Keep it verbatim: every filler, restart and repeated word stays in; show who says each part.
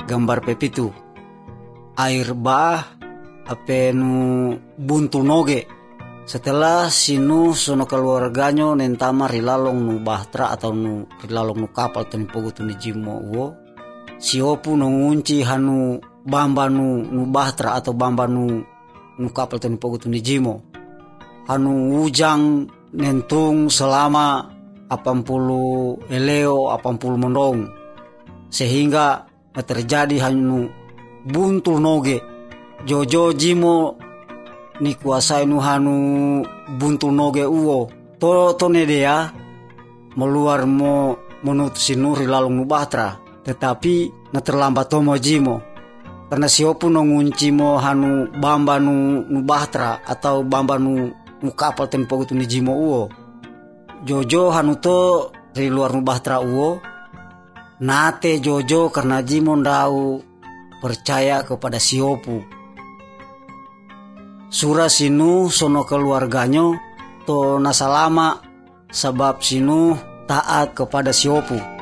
Speaker 1: gambar pepitu air bah ape nu buntu noge. Setelah sinu sono keluarganyo nentama rilalong nu bahtera atau nu rilalong nu kapal tani pogu tu ni jimo uo, si opu no ngunci hanu bamba nu nu bahtera atau bamba nu nu kapal tani pogu tu ni jimo. Hanu ujang nentung selama delapan puluh eleo delapan puluh mondong, sehingga terjadi hanu buntu noge. Jojo jimo ni kuasai nu hanu buntu noge uo to to nedea meluar mo menutusi nuri lalong nu bahtera, tetapi na terlambat tomo jimo karena siopu no ngunci mo hanu bamba nu nu bahtera atau bamba nu nu kapal tempo tu ni jimo uo. Jojo hanu to ri luar nu bahtera uo nate Jojo karena jimo ndau percaya kepada siopu. Sura sinu sono keluarganyo to nasalama sebab sinu taat kepada siopu.